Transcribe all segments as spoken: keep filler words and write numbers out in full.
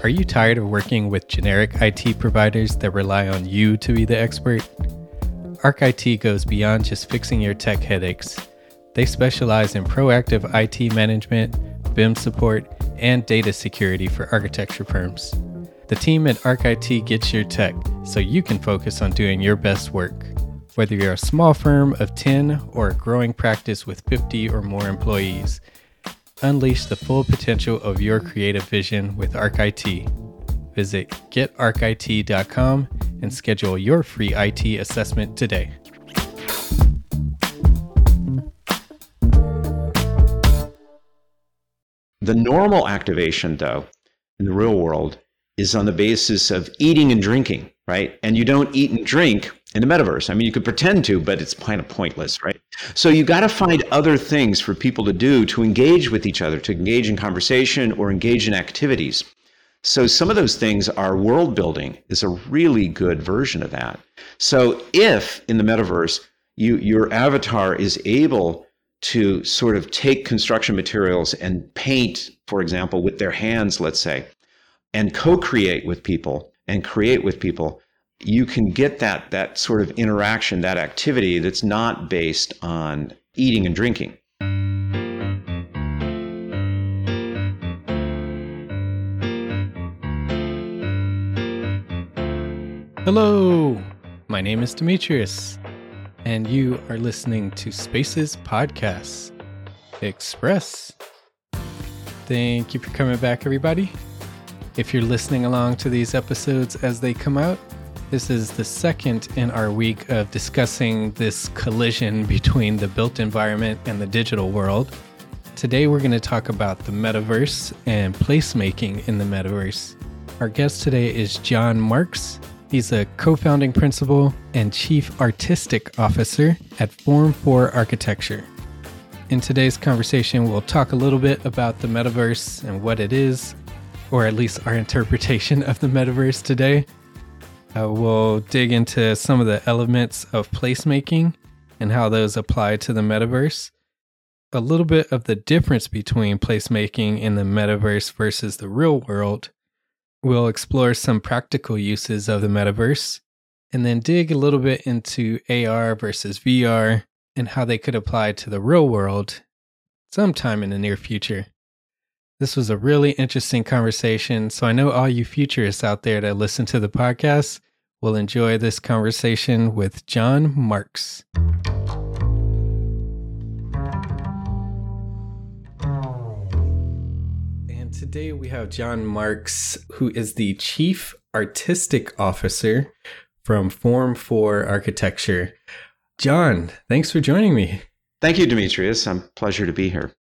Are you tired of working with generic I T providers that rely on you to be the expert? ArcIT goes beyond just fixing your tech headaches. They specialize in proactive I T management, B I M support, and data security for architecture firms. The team at ArcIT gets your tech so you can focus on doing your best work. Whether you're a small firm of ten or a growing practice with fifty or more employees, unleash the full potential of your creative vision with ArcIT. Visit get arc I T dot com and schedule your free I T assessment today. The normal activation, though, in the real world is on the basis of eating and drinking, right? And you don't eat and drink in the metaverse. I mean, you could pretend to, but it's kind of pointless, right? So you got to find other things for people to do to engage with each other, to engage in conversation or engage in activities. So some of those things are world building is a really good version of that. So if in the metaverse, you your avatar is able to sort of take construction materials and paint, for example, with their hands, let's say, and co-create with people and create with people, you can get that that sort of interaction, that activity that's not based on eating and drinking. Hello, my name is Demetrius, and you are listening to Spaces Podcasts Express. Thank you for coming back, everybody. If you're listening along to these episodes as they come out, this is the second in our week of discussing this collision between the built environment and the digital world. Today, we're going to talk about the metaverse and placemaking in the metaverse. Our guest today is John Marks. He's a co-founding principal and chief artistic officer at Form four Architecture. In today's conversation, we'll talk a little bit about the metaverse and what it is, or at least our interpretation of the metaverse today. Uh, we'll dig into some of the elements of placemaking and how those apply to the metaverse. A little bit of the difference between placemaking in the metaverse versus the real world. We'll explore some practical uses of the metaverse, and then dig a little bit into A R versus V R and how they could apply to the real world sometime in the near future. This was a really interesting conversation, so I know all you futurists out there that listen to the podcast will enjoy this conversation with John Marks. And today we have John Marks, who is the Chief Artistic Officer from Form four Architecture. John, thanks for joining me. Thank you, Demetrius. I'm pleasure to be here.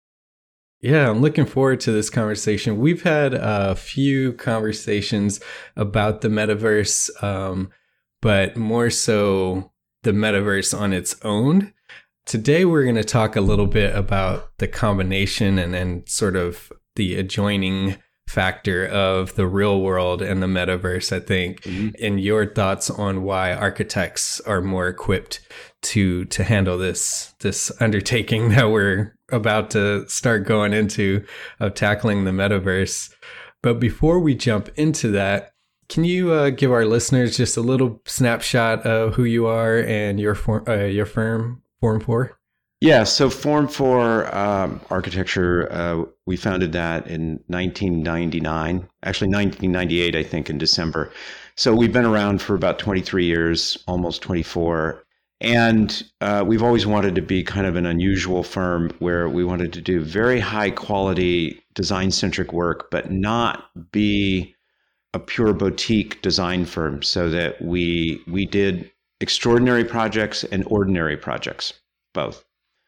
Yeah, I'm looking forward to this conversation. We've had a few conversations about the metaverse, um, but more so the metaverse on its own. Today, we're going to talk a little bit about the combination and then sort of the adjoining factor of the real world and the metaverse, I think, mm-hmm. and your thoughts on why architects are more equipped to to handle this this undertaking that we're about to start going into of tackling the metaverse. But before we jump into that, can you uh, give our listeners just a little snapshot of who you are and your for, uh, your firm, Form four? Yeah, so Form four um, Architecture, uh, we founded that in nineteen ninety-nine, actually nineteen ninety-eight, I think, in December. So we've been around for about twenty-three years, almost twenty-four. And uh, we've always wanted to be kind of an unusual firm where we wanted to do very high quality design-centric work, but not be a pure boutique design firm, so that we we did extraordinary projects and ordinary projects, both.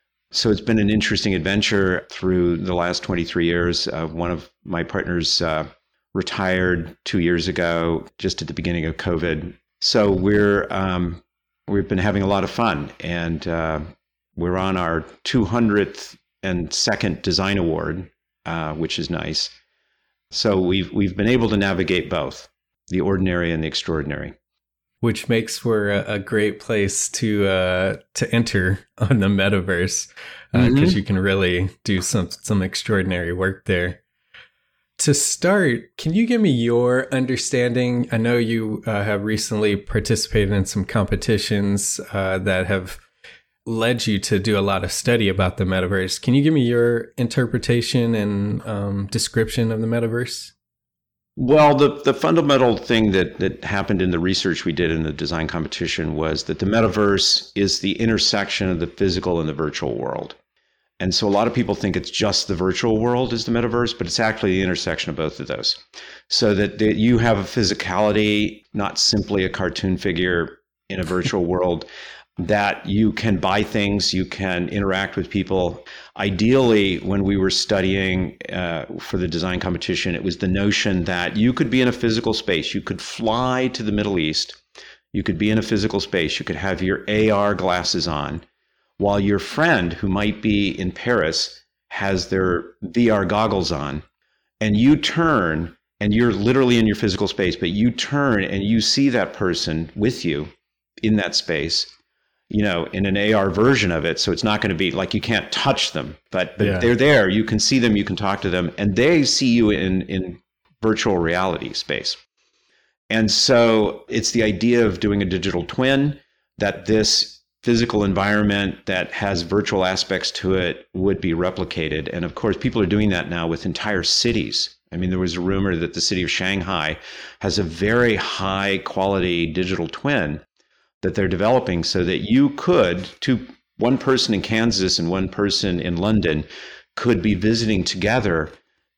So it's been an interesting adventure through the last twenty-three years. Uh, one of my partners uh, retired two years ago, just at the beginning of COVID. So we're um, we've been having a lot of fun, and uh, we're on our two hundredth and second design award, uh, which is nice. So we've we've been able to navigate both the ordinary and the extraordinary. Which makes for a, a great place to uh, to enter on the metaverse, because uh, mm-hmm. you can really do some some extraordinary work there. to start, can you give me your understanding? I know you uh, have recently participated in some competitions uh, that have led you to do a lot of study about the metaverse. Can you give me your interpretation and um, description of the metaverse? Well, the, the fundamental thing that, that happened in the research we did in the design competition was that the metaverse is the intersection of the physical and the virtual world. And so a lot of people think it's just the virtual world is the metaverse, but it's actually the intersection of both of those. So that, that you have a physicality, not simply a cartoon figure in a virtual world, that you can buy things, you can interact with people. Ideally, when we were studying uh, for the design competition, it was the notion that you could be in a physical space. You could fly to the Middle East. You could be in a physical space. You could have your A R glasses on, while your friend who might be in Paris has their V R goggles on, and you turn, and you're literally in your physical space, but you turn and you see that person with you in that space, you know, in an A R version of it. So it's not going to be like you can't touch them, but, but yeah. They're there. You can see them, you can talk to them, and they see you in, in virtual reality space. And so it's the idea of doing a digital twin, that this physical environment that has virtual aspects to it would be replicated. And of course, people are doing that now with entire cities. I mean, there was a rumor that the city of Shanghai has a very high quality digital twin that they're developing so that you could, two, one person in Kansas and one person in London could be visiting together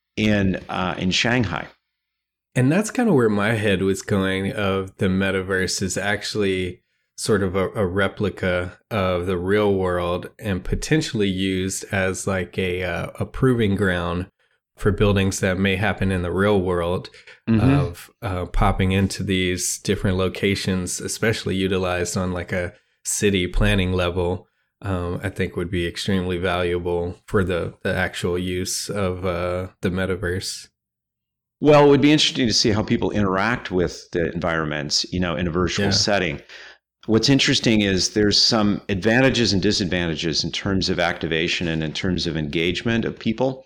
in uh, in Shanghai. And that's kind of where my head was going of the metaverse is actually sort of a, a replica of the real world and potentially used as like a, uh, a proving ground for buildings that may happen in the real world mm-hmm. of uh, popping into these different locations, especially utilized on like a city planning level, um, I think would be extremely valuable for the, the actual use of uh, the metaverse. Well, it would be interesting to see how people interact with the environments, you know, in a virtual yeah. setting. What's interesting is there's some advantages and disadvantages in terms of activation and in terms of engagement of people.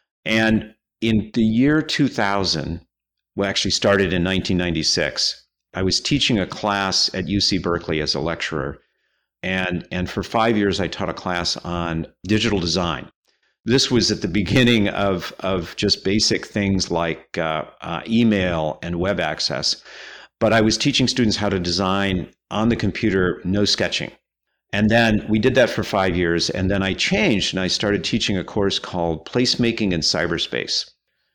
And in the year two thousand, well, actually started in nineteen ninety-six, I was teaching a class at U C Berkeley as a lecturer. And, and for five years, I taught a class on digital design. This was at the beginning of, of just basic things like uh, uh, email and web access. But I was teaching students how to design on the computer, no sketching. And then we did that for five years. And then I changed and I started teaching a course called Placemaking in Cyberspace.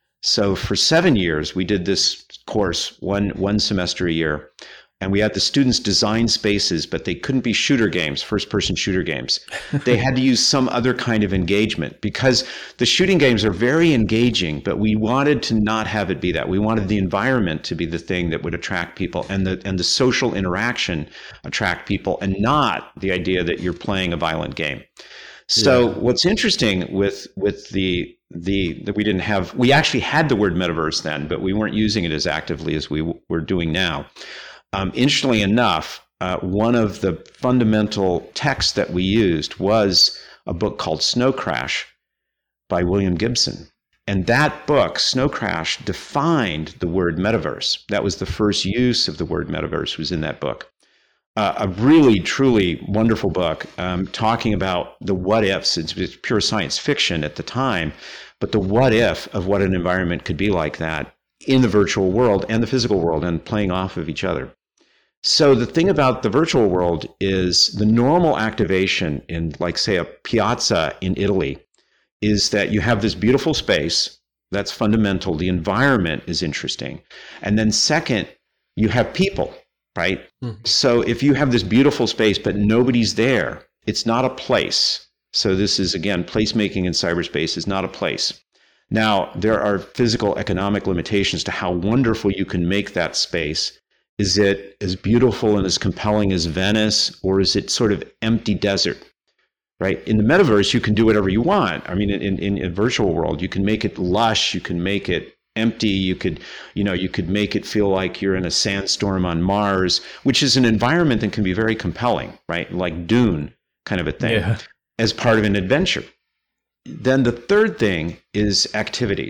So for seven years, we did this course one, one semester a year. And we had the students design spaces, but they couldn't be shooter games, first-person shooter games. They had to use some other kind of engagement because the shooting games are very engaging, but we wanted to not have it be that. We wanted the environment to be the thing that would attract people and the and the social interaction attract people and not the idea that you're playing a violent game. So yeah. What's interesting with with the the that we didn't have, we actually had the word metaverse then, but we weren't using it as actively as we w- we're doing now. Um, interestingly enough, uh, one of the fundamental texts that we used was a book called Snow Crash by William Gibson. And that book, Snow Crash, defined the word metaverse. That was the first use of the word metaverse was in that book. Uh, a really, truly wonderful book um, talking about the what ifs. It's, it's pure science fiction at the time, but the what if of what an environment could be like that in the virtual world and the physical world and playing off of each other. So the thing about the virtual world is the normal activation in, like, say, a piazza in Italy is that you have this beautiful space. That's fundamental. The environment is interesting. And then second, you have people, right? Mm-hmm. So if you have this beautiful space, but nobody's there, it's not a place. So this is, again, placemaking in cyberspace is not a place. Now, there are physical economic limitations to how wonderful you can make that space. Is it as beautiful and as compelling as Venice, or is it sort of empty desert, right? In the metaverse, you can do whatever you want. I mean, in, in, in a virtual world, you can make it lush, you can make it empty, you could, you know, you could make it feel like you're in a sandstorm on Mars, which is an environment that can be very compelling, right? Like Dune kind of a thing, yeah. As part of an adventure. Then the third thing is activities.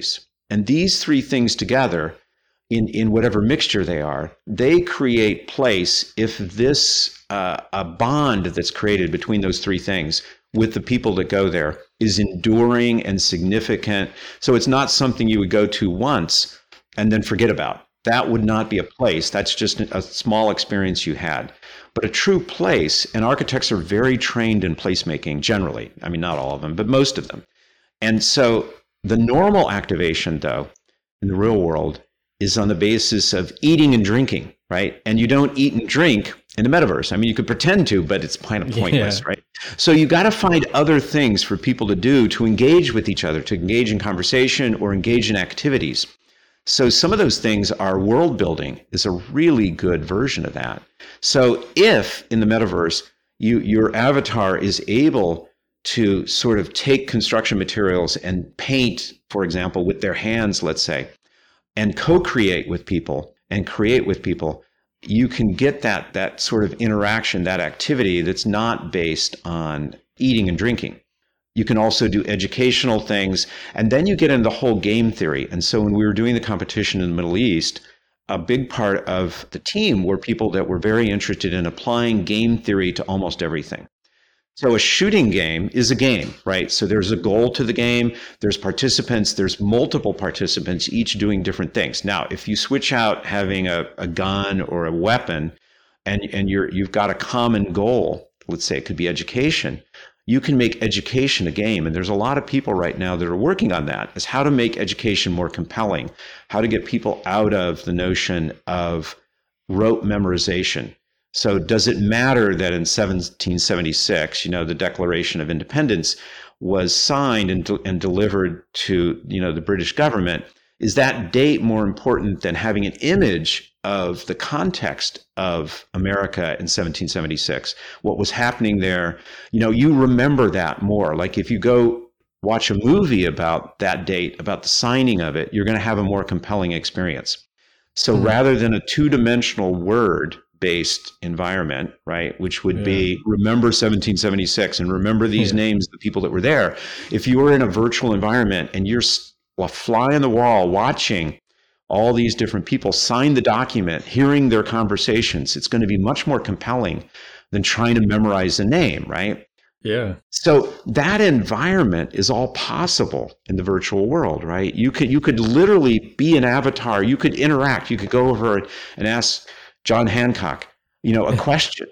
And these three things together, in, in whatever mixture they are, they create place if this uh, a bond that's created between those three things with the people that go there is enduring and significant. So it's not something you would go to once and then forget about. That would not be a place. That's just a small experience you had. But a true place, and architects are very trained in placemaking generally. I mean, not all of them, but most of them. And so the normal activation, though, in the real world is on the basis of eating and drinking, right? And you don't eat and drink in the metaverse. I mean, you could pretend to, but it's kind of pointless, yeah. right? So you got to find other things for people to do to engage with each other, to engage in conversation or engage in activities. So some of those things are world building is a really good version of that. So if in the metaverse, you your avatar is able to sort of take construction materials and paint, for example, with their hands, let's say, and co-create with people and create with people, you can get that that sort of interaction, that activity that's not based on eating and drinking. You can also do educational things, and then you get into the whole game theory. And so when we were doing the competition in the Middle East, a big part of the team were people that were very interested in applying game theory to almost everything. So a shooting game is a game, right? So there's a goal to the game, there's participants, there's multiple participants, each doing different things. Now, if you switch out having a, a gun or a weapon, and, and you're, you've got a common goal, let's say it could be education, you can make education a game. And there's a lot of people right now that are working on that, is how to make education more compelling, how to get people out of the notion of rote memorization. So does it matter that in seventeen seventy-six, you know, the Declaration of Independence was signed and, de- and delivered to, you know, the British government? Is that date more important than having an image of the context of America in seventeen seventy-six? What was happening there? You know, you remember that more. Like if you go watch a movie about that date, about the signing of it, you're going to have a more compelling experience. So mm-hmm. rather than a two-dimensional word-based environment, right, which would yeah. be remember seventeen seventy-six and remember these yeah. names, the people that were there. If you were in a virtual environment and you're a fly on the wall watching all these different people sign the document, hearing their conversations, it's going to be much more compelling than trying to memorize a name, right? Yeah. So that environment is all possible in the virtual world, right? You could you could literally be an avatar. You could interact. You could go over and ask John Hancock, you know, a question,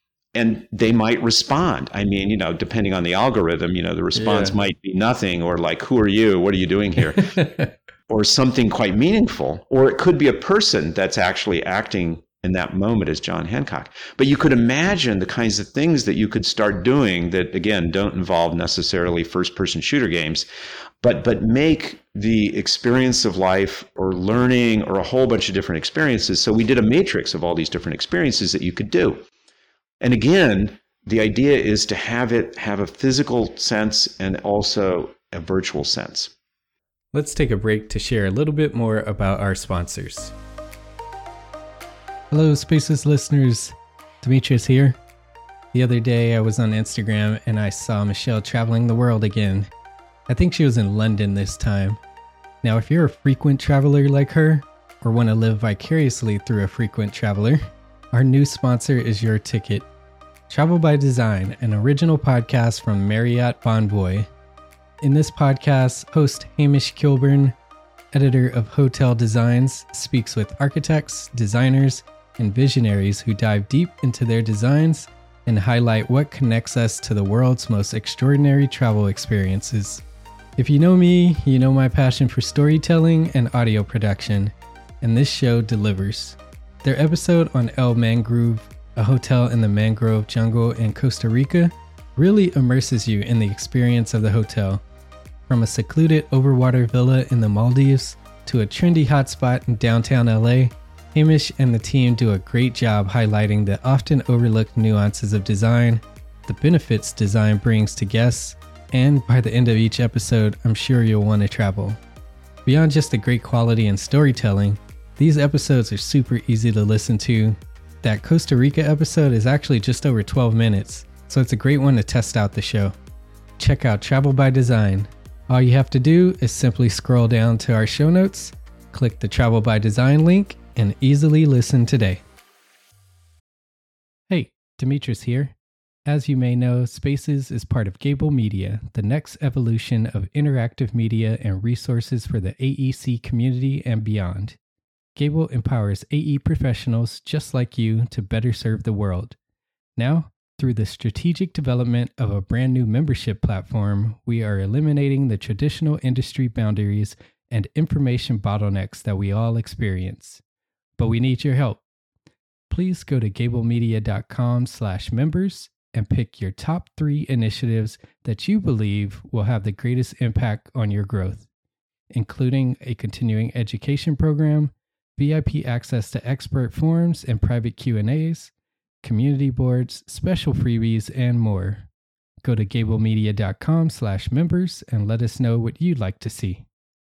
and they might respond. I mean, you know, depending on the algorithm, you know, the response yeah. might be nothing, or like, who are you? What are you doing here? Or something quite meaningful. Or it could be a person that's actually acting in that moment as John Hancock. But you could imagine the kinds of things that you could start doing that, again, don't involve necessarily first-person shooter games, but but make the experience of life or learning or a whole bunch of different experiences. So we did a matrix of all these different experiences that you could do. And again, the idea is to have it have a physical sense and also a virtual sense. Let's take a break to share a little bit more about our sponsors. Hello, Spaces listeners. Demetrius here. The other day I was on Instagram and I saw Michelle traveling the world again. I think she was in London this time. Now, if you're a frequent traveler like her, or want to live vicariously through a frequent traveler, our new sponsor is Your Ticket. Travel by Design, an original podcast from Marriott Bonvoy. In this podcast, host Hamish Kilburn, editor of Hotel Designs, speaks with architects, designers, and visionaries who dive deep into their designs and highlight what connects us to the world's most extraordinary travel experiences. If you know me, you know my passion for storytelling and audio production, and this show delivers. Their episode on El Mangrove, a hotel in the mangrove jungle in Costa Rica, really immerses you in the experience of the hotel. From a secluded overwater villa in the Maldives to a trendy hotspot in downtown L A, Hamish and the team do a great job highlighting the often overlooked nuances of design, the benefits design brings to guests, and by the end of each episode, I'm sure you'll want to travel. Beyond just the great quality and storytelling, these episodes are super easy to listen to. That Costa Rica episode is actually just over twelve minutes, so it's a great one to test out the show. Check out Travel by Design All you have to do is simply scroll down to our show notes, click the Travel by Design link, and easily listen today. Hey, Demetrius here. As you may know, Spaces is part of Gable Media, the next evolution of interactive media and resources for the A E C community and beyond. Gable empowers A E professionals just like you to better serve the world. Now, through the strategic development of a brand new membership platform, we are eliminating the traditional industry boundaries and information bottlenecks that we all experience. But we need your help. Please go to gablemedia.com slash members and pick your top three initiatives that you believe will have the greatest impact on your growth, including a continuing education program, V I P access to expert forums and private Q and A's, community boards, special freebies, and more. Go to gablemedia.com slash members and let us know what you'd like to see.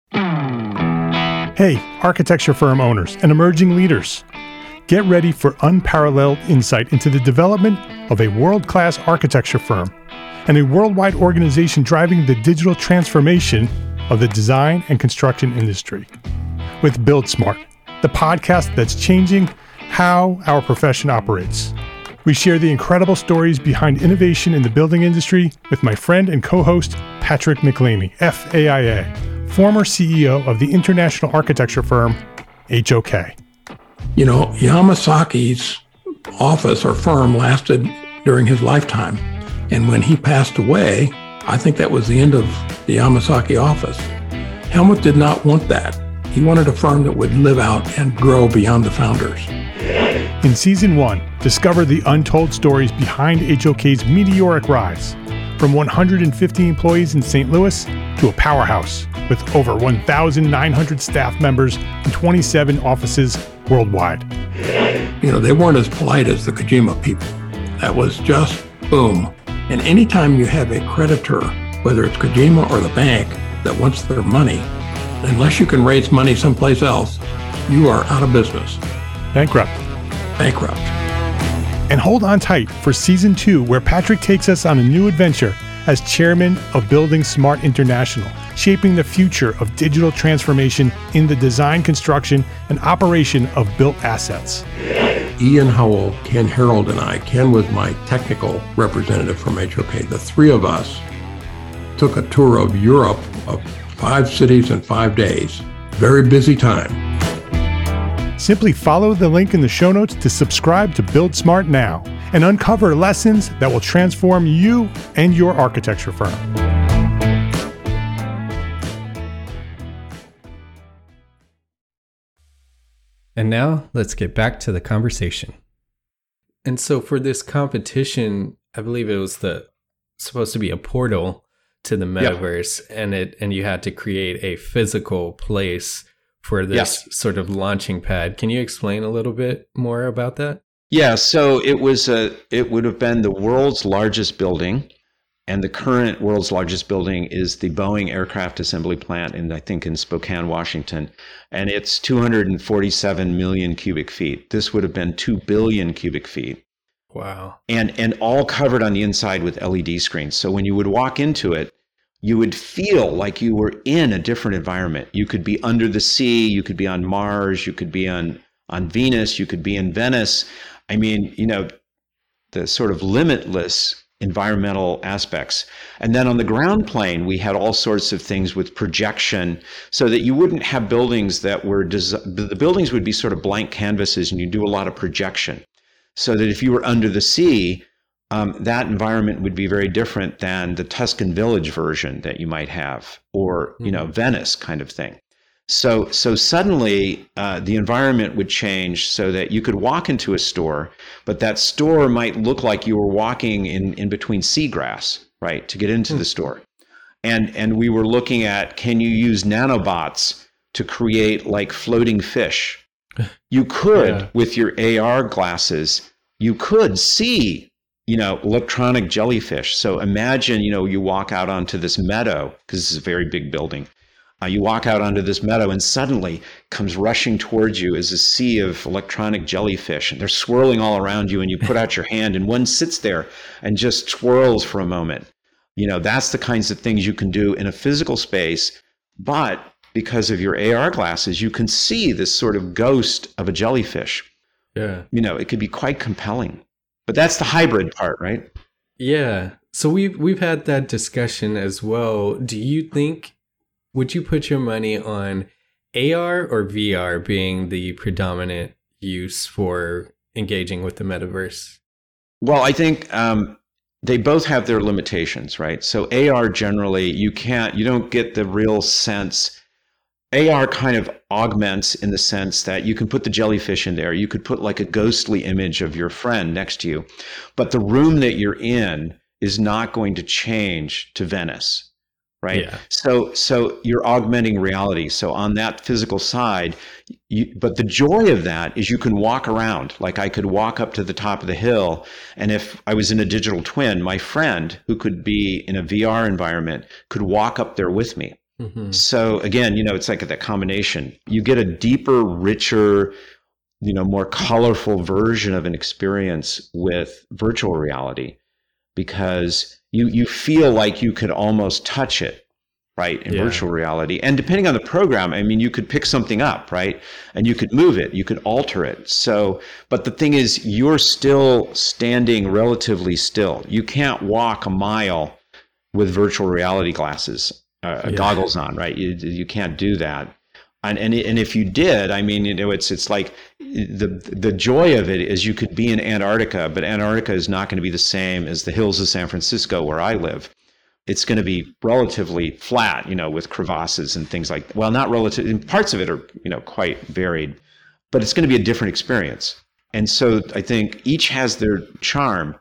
Hey, architecture firm owners and emerging leaders. Get ready for unparalleled insight into the development of a world-class architecture firm and a worldwide organization driving the digital transformation of the design and construction industry. With Build Smart, the podcast that's changing how our profession operates. We share the incredible stories behind innovation in the building industry with my friend and co-host, Patrick McLeamy, F A I A, former C E O of the international architecture firm, H O K. You know, Yamasaki's office or firm lasted during his lifetime. And when he passed away, I think that was the end of the Yamasaki office. Helmut did not want that. He wanted a firm that would live out and grow beyond the founders. In season one, discover the untold stories behind H O K's meteoric rise, from one hundred fifty employees in Saint Louis to a powerhouse with over one thousand nine hundred staff members and twenty-seven offices worldwide. You know, they weren't as polite as the Kojima people. That was just boom. And anytime you have a creditor, whether it's Kojima or the bank, that wants their money, unless you can raise money someplace else, you are out of business. Bankrupt. Bankrupt. And hold on tight for season two, where Patrick takes us on a new adventure as chairman of Building Smart International, shaping the future of digital transformation in the design, construction, and operation of built assets. Ian Howell, Ken Harold, and I, Ken was my technical representative from H O K. The three of us took a tour of Europe of five cities in five days. Very busy time. Simply follow the link in the show notes to subscribe to Build Smart now and uncover lessons that will transform you and your architecture firm. And now let's get back to the conversation. And so for this competition, I believe it was the supposed to be a portal to the metaverse, yep. and it and you had to create a physical place for this yes. sort of launching pad. Can you explain a little bit more about that? Yeah, so it was a it would have been the world's largest building, and the current world's largest building is the Boeing aircraft assembly plant in I think in Spokane, Washington, and it's two hundred forty-seven million cubic feet. This would have been two billion cubic feet. Wow. And and all covered on the inside with L E D screens. So when you would walk into it, you would feel like you were in a different environment. You could be under the sea, you could be on Mars, you could be on, on Venus, you could be in Venice. I mean, you know, the sort of limitless environmental aspects. And then on the ground plane, we had all sorts of things with projection so that you wouldn't have buildings that were, des- the buildings would be sort of blank canvases and you do a lot of projection. So that if you were under the sea, Um, that environment would be very different than the Tuscan Village version that you might have, or you know, Venice kind of thing. So, so suddenly uh, the environment would change so that you could walk into a store, but that store might look like you were walking in, in between seagrass, right, to get into the store. And and we were looking at, can you use nanobots to create like floating fish? You could yeah. with your A R glasses, you could see. You know, electronic jellyfish. So imagine, you know, you walk out onto this meadow, because this is a very big building. Uh, you walk out onto this meadow and suddenly comes rushing towards you is a sea of electronic jellyfish, and they're swirling all around you, and you put out your hand and one sits there and just twirls for a moment. You know, that's the kinds of things you can do in a physical space, but because of your A R glasses, you can see this sort of ghost of a jellyfish. Yeah. You know, it could be quite compelling. But that's the hybrid part, right? Yeah. So we've we've had that discussion as well. Do you think, would you put your money on A R or V R being the predominant use for engaging with the metaverse? Well, I think um, they both have their limitations, right? So A R generally, you can't, you don't get the real sense. A R kind of augments in the sense that you can put the jellyfish in there. You could put like a ghostly image of your friend next to you, but the room that you're in is not going to change to Venice, right? Yeah. So, so you're augmenting reality. So on that physical side, you, but the joy of that is you can walk around. Like I could walk up to the top of the hill, and if I was in a digital twin, my friend who could be in a V R environment could walk up there with me. Mm-hmm. So again, you know, it's like that combination. You get a deeper, richer, you know, more colorful version of an experience with virtual reality, because you you feel like you could almost touch it, right, in yeah. virtual reality. And depending on the program, I mean, you could pick something up, right, and you could move it, you could alter it. So, but the thing is, you're still standing relatively still. You can't walk a mile with virtual reality glasses. Uh, yeah. goggles on, right? You you can't do that, and and and if you did, I mean, you know, it's it's like the the joy of it is you could be in Antarctica, but Antarctica is not going to be the same as the hills of San Francisco where I live. It's going to be relatively flat, you know, with crevasses and things like. Well, not relative. And parts of it are, you know, quite varied, but it's going to be a different experience. And so I think each has their charm.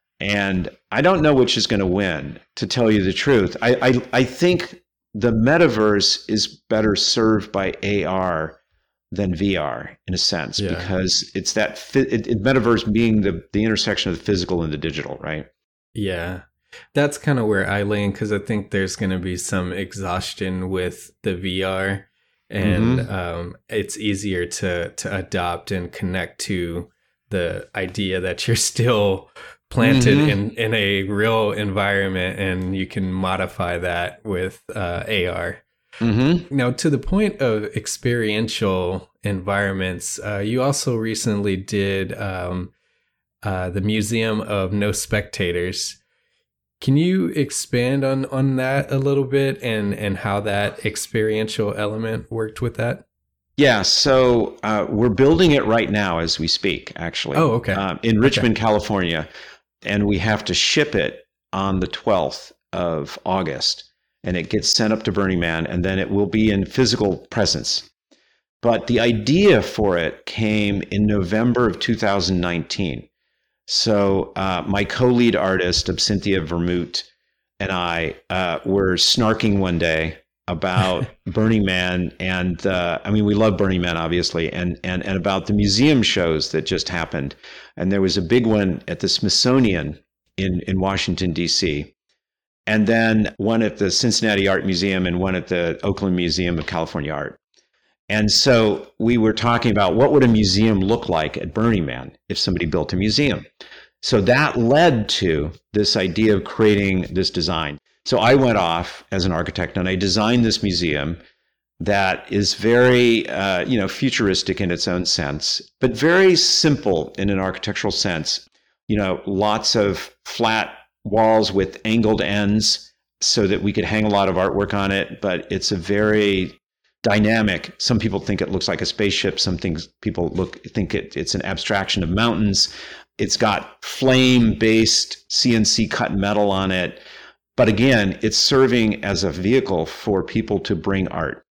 And I don't know which is going to win, to tell you the truth. I, I I think the metaverse is better served by A R than V R in a sense, yeah. because it's that it, it, metaverse being the, the intersection of the physical and the digital, right? Yeah, that's kind of where I land, because I think there's going to be some exhaustion with the V R, and mm-hmm. um, it's easier to to adopt and connect to the idea that you're still planted mm-hmm. in, in a real environment, and you can modify that with uh, A R. Mm-hmm. Now, to the point of experiential environments, uh, you also recently did um, uh, the Museum of No Spectators. Can you expand on, on that a little bit, and, and how that experiential element worked with that? Yeah, so uh, we're building it right now as we speak, actually. Oh, okay. Um, in Richmond, okay. California. And we have to ship it on the twelfth of August, and it gets sent up to Burning Man, and then it will be in physical presence. But the idea for it came in November of two thousand nineteen. So uh, my co-lead artist, Absinthia Vermouth, and I uh, were snarking one day about Burning Man, and uh, I mean, we love Burning Man, obviously, and, and, and about the museum shows that just happened. And there was a big one at the Smithsonian in, in Washington, D C, and then one at the Cincinnati Art Museum and one at the Oakland Museum of California Art. And so we were talking about what would a museum look like at Burning Man if somebody built a museum. So that led to this idea of creating this design. So I went off as an architect and I designed this museum that is very, uh, you know, futuristic in its own sense, but very simple in an architectural sense. You know, lots of flat walls with angled ends so that we could hang a lot of artwork on it, but it's a very dynamic. Some people think it looks like a spaceship. Some things people look think it, it's an abstraction of mountains. It's got flame-based C N C cut metal on it. But again, it's serving as a vehicle for people to bring art.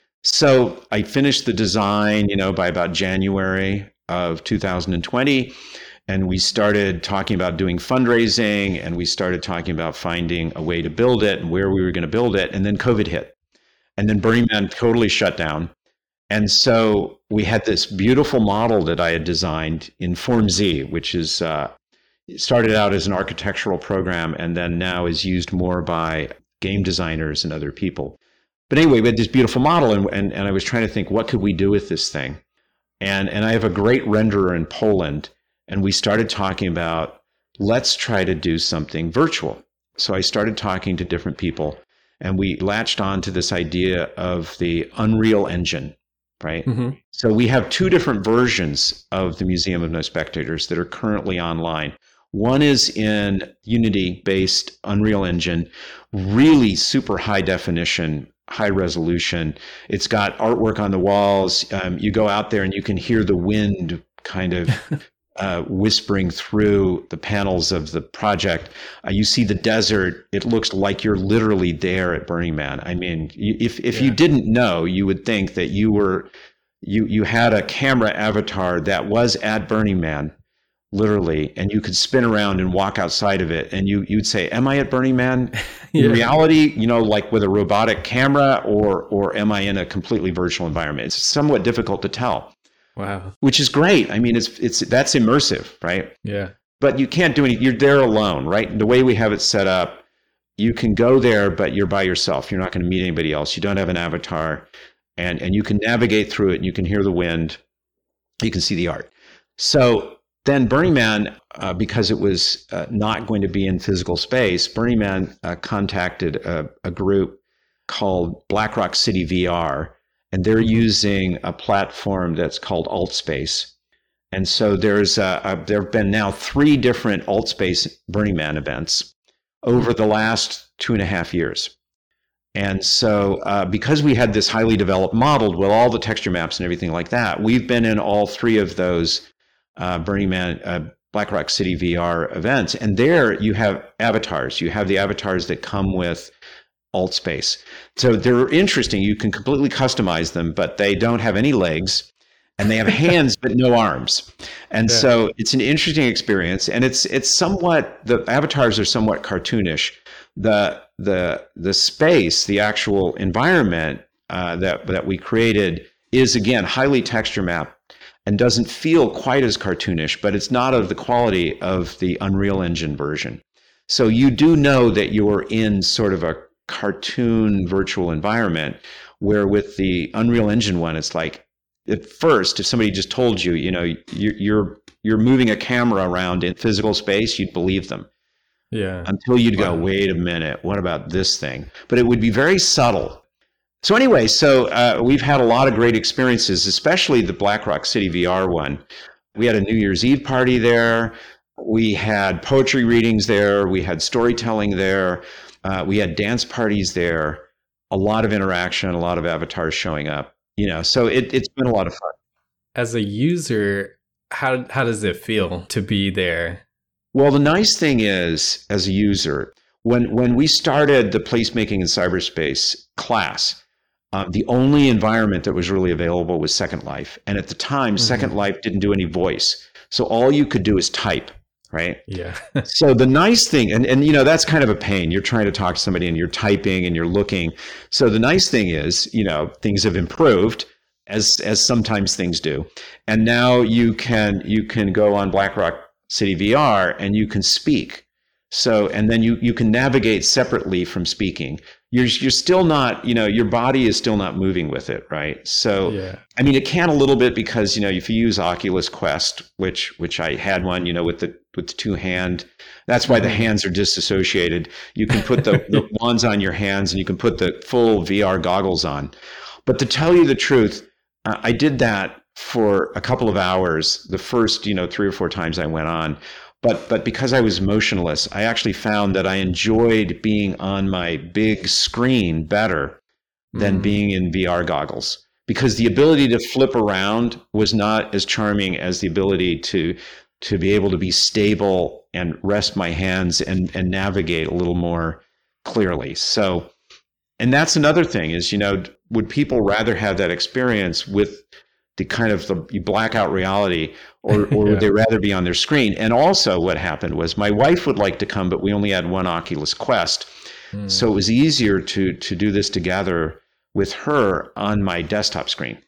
So I finished the design, you know, by about January of two thousand twenty. And we started talking about doing fundraising, and we started talking about finding a way to build it and where we were going to build it. And then COVID hit. And then Burning Man totally shut down. And so we had this beautiful model that I had designed in Form Z, which is uh, started out as an architectural program and then now is used more by game designers and other people. But anyway, we had this beautiful model, and, and, and I was trying to think, what could we do with this thing? And, and I have a great renderer in Poland, and we started talking about, let's try to do something virtual. So I started talking to different people, and we latched on to this idea of the Unreal Engine, right? Mm-hmm. So we have two different versions of the Museum of No Spectators that are currently online. One is in Unity-based Unreal Engine, really super high definition, high resolution. It's got artwork on the walls. Um, you go out there and you can hear the wind kind of uh, whispering through the panels of the project. Uh, you see the desert. It looks like you're literally there at Burning Man. I mean, you, if if yeah. you didn't know, you would think that you were you you had a camera avatar that was at Burning Man, literally, and you could spin around and walk outside of it, and you you'd say, "Am I at Burning Man?" In yeah. reality, you know, like with a robotic camera, or or am I in a completely virtual environment? It's somewhat difficult to tell. Wow. Which is great. I mean, it's it's that's immersive, right? Yeah. But you can't do anything. You're there alone, right? The way we have it set up, you can go there, but you're by yourself. You're not going to meet anybody else. You don't have an avatar, and and you can navigate through it, and you can hear the wind. You can see the art. So then Burning Man, uh, because it was uh, not going to be in physical space, Burning Man uh, contacted a, a group called BlackRock City V R, and they're using a platform that's called AltSpace. And so there's a, a, there have been now three different AltSpace Burning Man events over the last two and a half years. And so uh, because we had this highly developed model with all the texture maps and everything like that, we've been in all three of those uh, Burning Man, uh, BlackRock City V R events. And there you have avatars. You have the avatars that come with AltSpace. So they're interesting. You can completely customize them, but they don't have any legs, and they have hands but no arms. And yeah. so it's an interesting experience, and it's it's somewhat, the avatars are somewhat cartoonish. The the the space, the actual environment uh, that that we created is, again, highly texture mapped and doesn't feel quite as cartoonish, but it's not of the quality of the Unreal Engine version. So you do know that you're in sort of a cartoon virtual environment, where with the Unreal Engine one, it's like, at first, if somebody just told you, you know, you're you're, you're moving a camera around in physical space, you'd believe them. Yeah. Until you'd wow. go, wait a minute, what about this thing? But it would be very subtle. So anyway, so uh, we've had a lot of great experiences, especially the BlackRock City V R one. We had a New Year's Eve party there. We had poetry readings there. We had storytelling there. Uh, we had dance parties there. A lot of interaction, a lot of avatars showing up. You know, so it, it's been a lot of fun. As a user, how how does it feel to be there? Well, the nice thing is, as a user, when when we started the placemaking in cyberspace class, um, the only environment that was really available was Second Life. And at the time, mm-hmm. Second Life didn't do any voice. So all you could do is type, right? Yeah. So the nice thing, and, and you know, that's kind of a pain. You're trying to talk to somebody and you're typing and you're looking. So the nice thing is, you know, things have improved, as as sometimes things do. And now you can you can go on BlackRock City V R and you can speak. So, and then you you can navigate separately from speaking. You're you're still not, you know, your body is still not moving with it, right? So, yeah. I mean, it can a little bit, because, you know, if you use Oculus Quest, which which I had one, you know, with the with the two hand, that's why the hands are disassociated. You can put the, the wands on your hands, and you can put the full V R goggles on. But to tell you the truth, uh, I did that for a couple of hours, the first, you know, three or four times I went on. But but because I was motionless, I actually found that I enjoyed being on my big screen better than mm. being in V R goggles, because the ability to flip around was not as charming as the ability to to be able to be stable and rest my hands and, and navigate a little more clearly. So, and that's another thing is, you know, would people rather have that experience with the kind of the blackout reality, or, or yeah. would they rather be on their screen? And also what happened was, my wife would like to come, but we only had one Oculus Quest. Mm. So it was easier to to do this together with her on my desktop screen.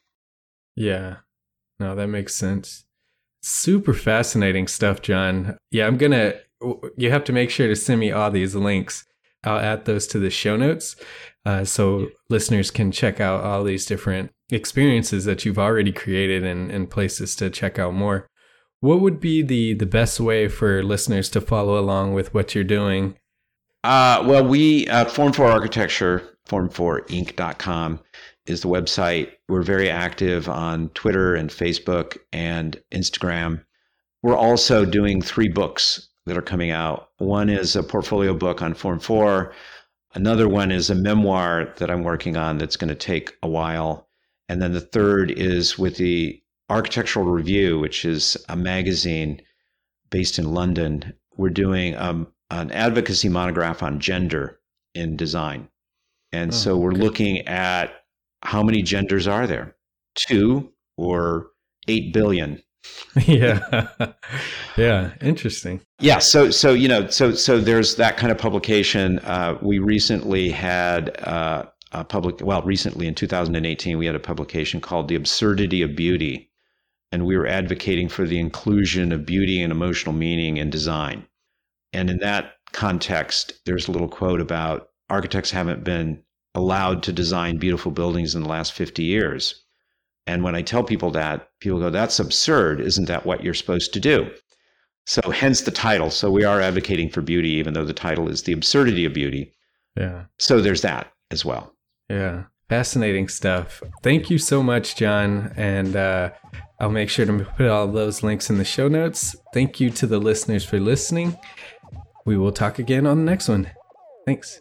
Yeah, no, that makes sense. Super fascinating stuff, John. Yeah, I'm going to, you have to make sure to send me all these links. I'll add those to the show notes uh, so listeners can check out all these different experiences that you've already created, and, and places to check out more. What would be the, the best way for listeners to follow along with what you're doing? Uh, well, we, uh, Form four Architecture, form four inc dot com is the website. We're very active on Twitter and Facebook and Instagram. We're also doing three books that are coming out. One is a portfolio book on Form four. Another one is a memoir that I'm working on that's going to take a while. And then the third is with the Architectural Review, which is a magazine based in London. We're doing um, an advocacy monograph on gender in design. And oh, so we're okay. looking at how many genders are there? Two or eight billion? yeah. yeah. Interesting. Yeah. So, so, you know, so, so there's that kind of publication. Uh, we recently had uh, a public, well, recently in two thousand eighteen, we had a publication called The Absurdity of Beauty. And we were advocating for the inclusion of beauty and emotional meaning in design. And in that context, there's a little quote about architects haven't been allowed to design beautiful buildings in the last fifty years. And when I tell people that, people go, that's absurd. Isn't that what you're supposed to do? So hence the title. So we are advocating for beauty, even though the title is The Absurdity of Beauty. Yeah. So there's that as well. Yeah. Fascinating stuff. Thank you so much, John. And uh, I'll make sure to put all those links in the show notes. Thank you to the listeners for listening. We will talk again on the next one. Thanks.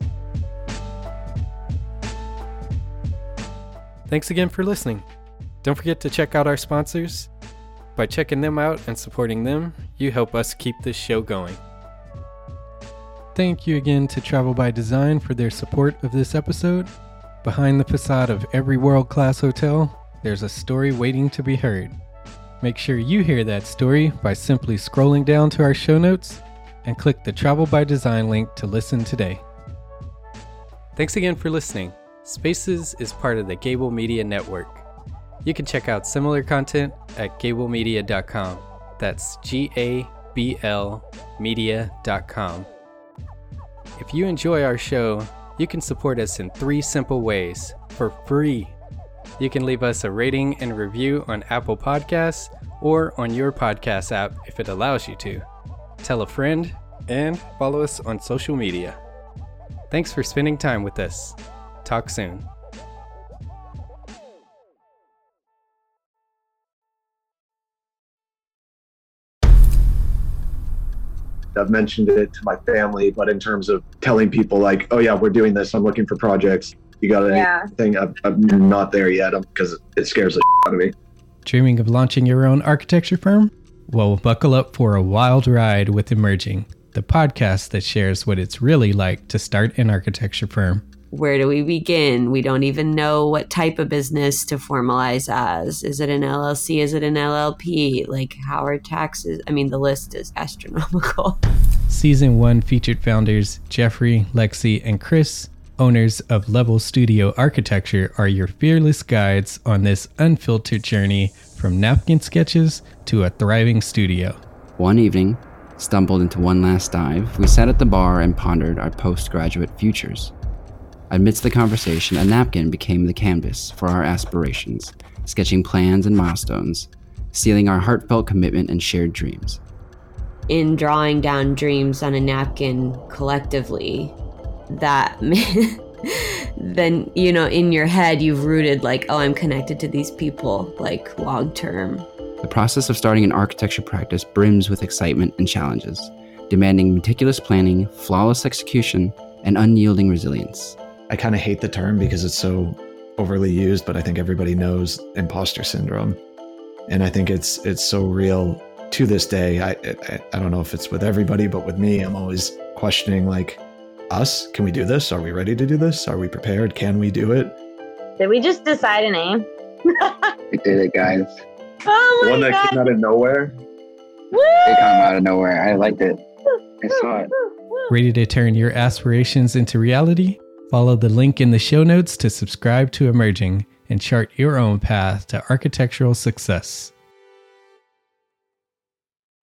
Thanks again for listening. Don't forget to check out our sponsors. By checking them out and supporting them, you help us keep this show going. Thank you again to Travel by Design for their support of this episode. Behind the facade of every world-class hotel, there's a story waiting to be heard. Make sure you hear that story by simply scrolling down to our show notes and click the Travel by Design link to listen today. Thanks again for listening. Spaces is part of the Gable Media Network. You can check out similar content at gable media dot com. That's G A B L media dot com. If you enjoy our show, you can support us in three simple ways for free. You can leave us a rating and review on Apple Podcasts or on your podcast app if it allows you to. Tell a friend and follow us on social media. Thanks for spending time with us. Talk soon. I've mentioned it to my family, but in terms of telling people like, oh yeah, we're doing this, I'm looking for projects, you got anything? Yeah. I'm, I'm not there yet because it scares the shit out of me. Dreaming of launching your own architecture firm? Well, buckle up for a wild ride with Emerging, the podcast that shares what it's really like to start an architecture firm. Where do we begin? We don't even know what type of business to formalize as. Is it an L L C? Is it an L L P? Like, how are taxes? I mean, the list is astronomical. Season one featured founders Jeffrey, Lexi, and Chris, owners of Level Studio Architecture, are your fearless guides on this unfiltered journey from napkin sketches to a thriving studio. One evening, stumbled into one last dive, we sat at the bar and pondered our postgraduate futures. Amidst the conversation, a napkin became the canvas for our aspirations, sketching plans and milestones, sealing our heartfelt commitment and shared dreams. In drawing down dreams on a napkin collectively, that then, you know, in your head, you've rooted like, oh, I'm connected to these people, like long term. The process of starting an architecture practice brims with excitement and challenges, demanding meticulous planning, flawless execution, and unyielding resilience. I kind of hate the term because it's so overly used, but I think everybody knows imposter syndrome. And I think it's it's so real to this day. I, I I don't know if it's with everybody, but with me, I'm always questioning like, us, can we do this? Are we ready to do this? Are we prepared? Can we do it? Did we just decide a name? We did it, guys. Oh my One that God. came out of nowhere. Woo! It came out of nowhere. I liked it. I saw it. Ready to turn your aspirations into reality? Follow the link in the show notes to subscribe to Emerging and chart your own path to architectural success.